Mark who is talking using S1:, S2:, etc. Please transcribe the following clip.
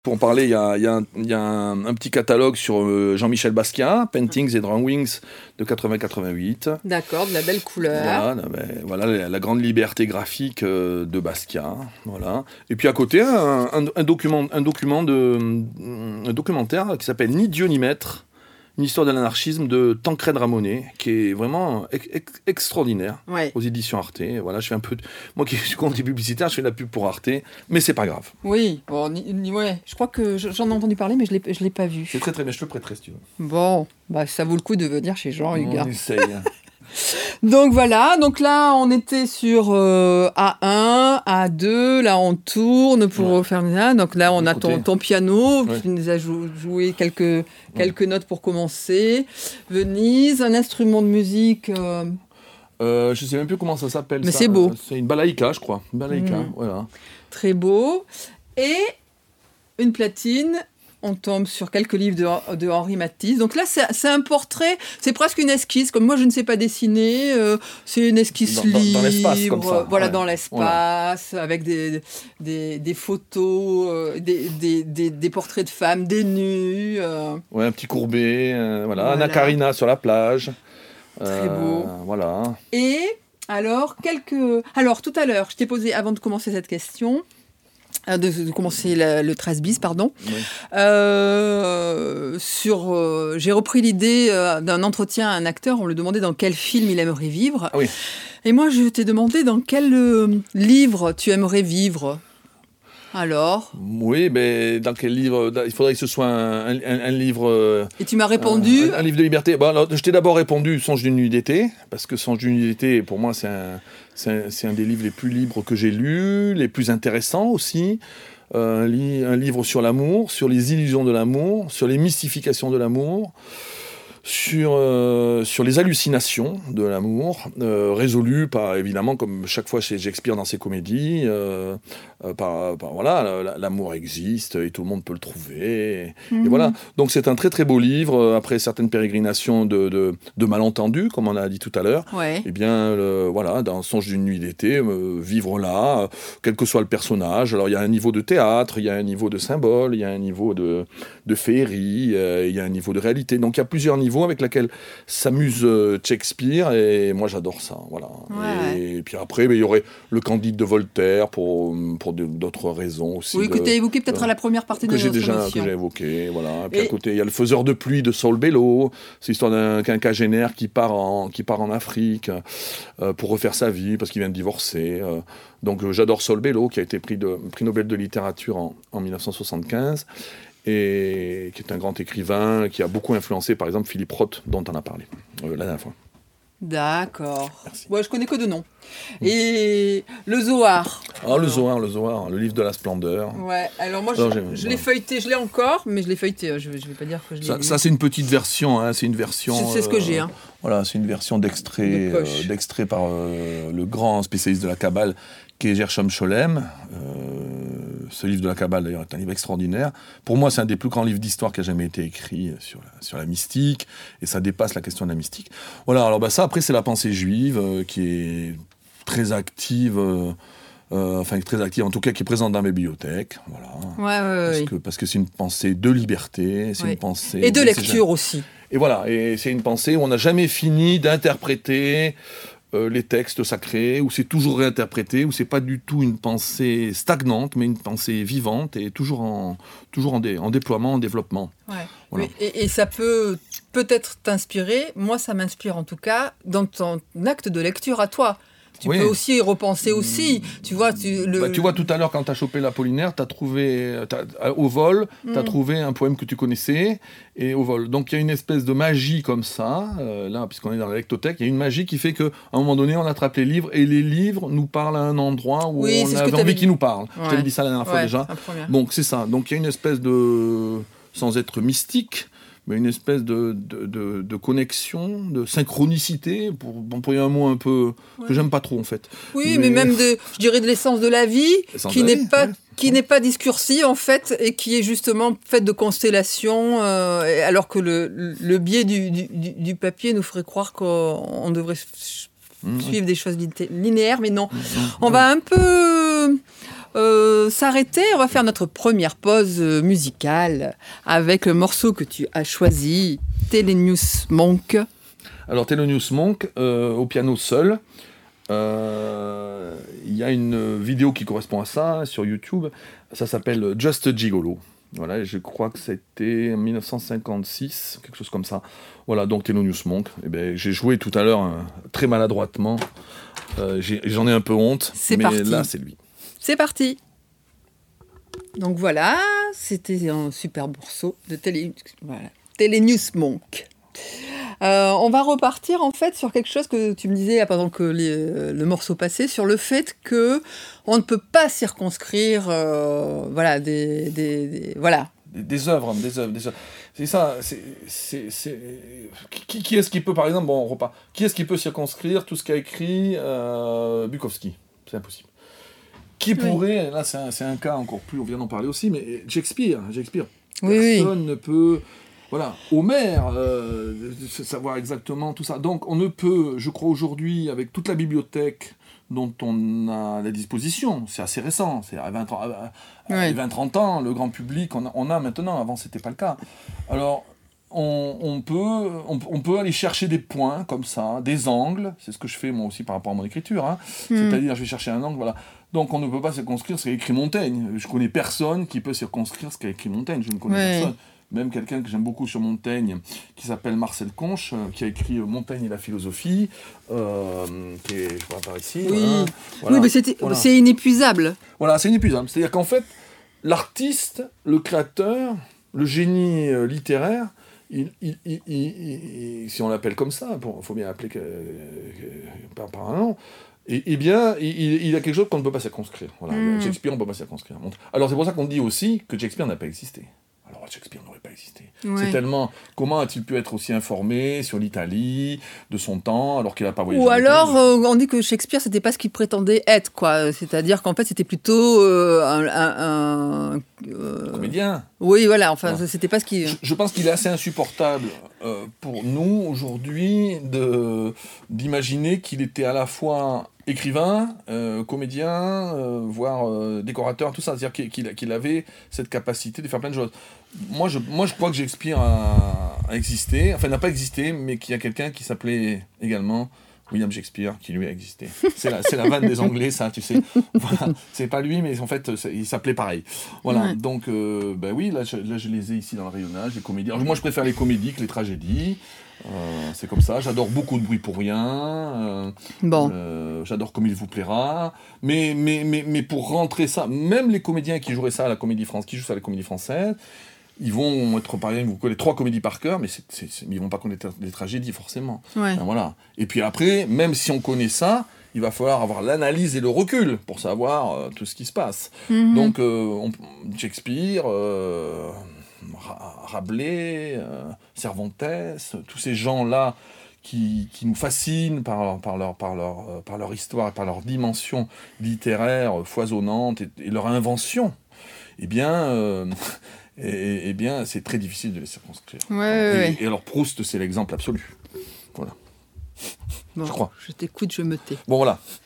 S1: Pour en parler, il y a un petit catalogue sur Jean-Michel Basquiat, Paintings and Drawings de 80-88.
S2: D'accord, de la belle couleur.
S1: Voilà la grande liberté graphique de Basquiat. Voilà. Et puis à côté, un documentaire qui s'appelle Ni Dieu ni Maître, une histoire de l'anarchisme de Tancrède Ramonet, qui est vraiment extraordinaire,
S2: Ouais.
S1: aux éditions Arte. Voilà, je fais un peu moi qui suis contre les publicitaires, je fais de la pub pour Arte, mais c'est pas grave.
S2: Oui, bon, ouais. Je crois que j'en ai entendu parler, mais je l'ai pas vu.
S1: C'est très très bien, je te le prêterai si tu veux.
S2: Bon, bah, ça vaut le coup de venir chez Jean Hugues.
S1: On essaye.
S2: Donc voilà, donc là on était sur A1, A2, là on tourne pour faire ça. Donc là on a ton piano, qui nous a joué quelques notes pour commencer. Venise, un instrument de musique.
S1: Je sais même plus comment ça s'appelle.
S2: Mais c'est beau.
S1: C'est une balaïka, je crois. Une balaïka, voilà.
S2: Très beau. Et une platine. On tombe sur quelques livres de Henri Matisse. Donc là, c'est un portrait, c'est presque une esquisse. Comme moi, je ne sais pas dessiner, c'est une esquisse libre.
S1: Dans l'espace, comme ça.
S2: Voilà, dans l'espace, avec des photos, des portraits de femmes, des nus.
S1: Ouais, un petit courbet, voilà.
S2: Voilà.
S1: Anna Karina sur la plage.
S2: Très beau.
S1: Voilà.
S2: Et alors, tout à l'heure, je t'ai posé, avant de commencer cette question... De commencer le 13 bis, pardon.
S1: Oui.
S2: J'ai repris l'idée d'un entretien à un acteur. On lui demandait dans quel film il aimerait vivre.
S1: Ah oui.
S2: Et moi, je t'ai demandé dans quel livre tu aimerais vivre. Alors ?
S1: Oui, mais dans quel livre ? Il faudrait que ce soit un livre...
S2: Et tu m'as répondu ?
S1: Un livre de liberté. Bon, alors, je t'ai d'abord répondu Songe d'une nuit d'été, parce que Songe d'une nuit d'été, pour moi, c'est un des livres les plus libres que j'ai lus, les plus intéressants aussi. Un livre sur l'amour, sur les illusions de l'amour, sur les mystifications de l'amour, sur les hallucinations de l'amour, résolues par, évidemment, comme chaque fois chez Shakespeare dans ses comédies, voilà, l'amour existe et tout le monde peut le trouver. Et voilà. Donc c'est un très très beau livre, après certaines pérégrinations de malentendus, comme on a dit tout à l'heure.
S2: Ouais.
S1: Eh bien, voilà, dans Songe d'une nuit d'été, vivre là, quel que soit le personnage. Alors il y a un niveau de théâtre, il y a un niveau de symbole, il y a un niveau de féerie, il y a un niveau de réalité. Donc il y a plusieurs niveaux avec lesquels s'amuse Shakespeare, et moi j'adore ça. Voilà.
S2: Ouais.
S1: Et puis après, il y aurait le Candide de Voltaire pour d'autres raisons aussi.
S2: Oui, que tu as évoqué peut-être à la première partie de notre émission.
S1: Que j'ai évoqué, voilà. Et puis à côté, il y a Le Faiseur de pluie de Saul Bellow. C'est l'histoire d'un quinquagénaire qui part en Afrique pour refaire sa vie parce qu'il vient de divorcer. Donc j'adore Saul Bellow, qui a été prix Nobel de littérature en 1975. Et qui est un grand écrivain, qui a beaucoup influencé, par exemple, Philippe Roth, dont on a parlé la dernière fois.
S2: D'accord.
S1: Merci.
S2: Ouais, je connais que deux noms. Et le Zohar.
S1: Le Zohar, le livre de la splendeur.
S2: Ouais, alors moi, je l'ai feuilleté, je l'ai encore, mais je l'ai feuilleté, je vais pas dire que je l'ai lu.
S1: Ça, c'est une petite version, hein, c'est une version...
S2: C'est ce que j'ai, hein.
S1: Voilà, c'est une version d'extrait par le grand spécialiste de la Kabbale, qui est Gershom Scholem. Ce livre de la Kabbale, d'ailleurs, est un livre extraordinaire. Pour moi, c'est un des plus grands livres d'histoire qui a jamais été écrit sur la mystique, et ça dépasse la question de la mystique. Voilà, alors ça, après, c'est la pensée juive, qui est très active, très active, en tout cas, qui est présente dans mes bibliothèques. Voilà. Parce que c'est une pensée de liberté, c'est une pensée...
S2: Et de lecture aussi.
S1: Et voilà, et c'est une pensée où on n'a jamais fini d'interpréter les textes sacrés, où c'est toujours réinterprété, où c'est pas du tout une pensée stagnante, mais une pensée vivante et toujours en déploiement, en développement.
S2: Ouais.
S1: Voilà.
S2: Et ça peut peut-être t'inspirer, moi ça m'inspire en tout cas, dans ton acte de lecture à toi. Tu peux aussi y repenser aussi. Tu vois, tu vois, tout à l'heure, quand tu as chopé l'Apollinaire, au vol, tu as trouvé un poème que tu connaissais, et au vol. Donc il y a une espèce de magie comme ça, là, puisqu'on est dans la lectothèque, il y a une magie qui fait qu'à un moment donné, on attrape les livres, et les livres nous parlent à un endroit où on avait envie qu'ils nous parlent. Ouais. Je t'avais dit ça la dernière fois déjà. Donc c'est ça. Donc il y a une espèce de... sans être mystique, mais une espèce de connexion, de synchronicité, pour employer un mot un peu que j'aime pas trop en fait. Oui, mais même je dirais de l'essence de la vie, qui n'est pas discursive en fait, et qui est justement faite de constellations, alors que le biais du papier nous ferait croire qu'on devrait suivre des choses linéaires, mais non. On va un peu s'arrêter. On va faire notre première pause musicale avec le morceau que tu as choisi, Thelonious Monk.
S1: Alors Thelonious Monk, au piano seul. Il y a une vidéo qui correspond à ça sur YouTube. Ça s'appelle Just a Gigolo. Voilà, je crois que c'était en 1956, quelque chose comme ça. Voilà, donc Thelonious Monk. Eh ben, j'ai joué tout à l'heure très maladroitement. J'en ai un peu honte, mais parti. Là, c'est lui.
S2: C'est parti. Donc voilà, c'était un super morceau de Thelonious Monk. On va repartir en fait sur quelque chose que tu me disais pendant que le morceau passait, sur le fait que on ne peut pas circonscrire
S1: des œuvres. C'est ça. Qui est-ce qui peut, par exemple, on repart. Qui est-ce qui peut circonscrire tout ce qu'a écrit Bukowski? C'est impossible. Qui pourrait, là c'est un cas encore plus, on vient d'en parler aussi, mais Shakespeare. Personne ne peut. Voilà, Homère, savoir exactement tout ça. Donc on ne peut, je crois aujourd'hui, avec toute la bibliothèque dont on a la disposition, c'est assez récent, c'est à 20-30 ans, le grand public, on a maintenant, avant c'était pas le cas. Alors on peut aller chercher des points comme ça, des angles, c'est ce que je fais moi aussi par rapport à mon écriture, hein. C'est-à-dire je vais chercher un angle, voilà. Donc on ne peut pas circonscrire ce qu'a écrit Montaigne. Je connais personne qui peut circonscrire ce qu'a écrit Montaigne, je ne connais personne. Même quelqu'un que j'aime beaucoup sur Montaigne, qui s'appelle Marcel Conche, qui a écrit Montaigne et la philosophie, qui est, je vois par ici.
S2: Oui, voilà. Oui, mais c'est inépuisable.
S1: Voilà, c'est inépuisable. C'est-à-dire qu'en fait, l'artiste, le créateur, le génie littéraire, si on l'appelle comme ça, il faut bien l'appeler par un nom, et bien, il a quelque chose qu'on ne peut pas circonscrire. Voilà. Shakespeare, on ne peut pas circonscrire. Alors c'est pour ça qu'on dit aussi que Shakespeare n'a pas existé. Alors Shakespeare n'aurait pas existé. C'est tellement... Comment a-t-il pu être aussi informé sur l'Italie, de son temps, alors qu'il n'a pas voyagé?
S2: Ou alors, on dit que Shakespeare, c'était pas ce qu'il prétendait être, quoi. C'est-à-dire qu'en fait, c'était plutôt un
S1: comédien.
S2: Oui, voilà. Enfin, c'était pas ce qu'il...
S1: Je pense qu'il est assez insupportable pour nous, aujourd'hui, d'imaginer qu'il était à la fois écrivain, comédien, voire décorateur, tout ça. C'est-à-dire qu'il avait cette capacité de faire plein de choses. Moi, je crois que Shakespeare a existé, enfin n'a pas existé, mais qu'il y a quelqu'un qui s'appelait également William Shakespeare, qui lui a existé. C'est la vanne des Anglais, ça, tu sais. Voilà. C'est pas lui, mais en fait, il s'appelle pareil. Voilà. Donc, oui, là, je les ai ici dans le rayonnage, les comédies. Alors, moi, je préfère les comédies que les tragédies. C'est comme ça. J'adore Beaucoup de bruit pour rien. J'adore Comme il vous plaira. Mais pour rentrer ça, même les comédiens qui joueraient ça à la Comédie Française, qui jouent ça à la Comédie Française, ils vont être, par exemple, vous connaissez 3 comédies par cœur, mais ils vont pas connaître les tragédies, forcément. Voilà. Et puis après, même si on connaît ça, il va falloir avoir l'analyse et le recul pour savoir tout ce qui se passe. Donc, Shakespeare, Rabelais, Cervantes, tous ces gens-là qui nous fascinent par leur histoire et par leur dimension littéraire foisonnante et leur invention, eh bien, c'est très difficile de les circonscrire. Et alors Proust, c'est l'exemple absolu. Voilà.
S2: Bon, je crois. Je t'écoute, je me tais.
S1: Bon, voilà.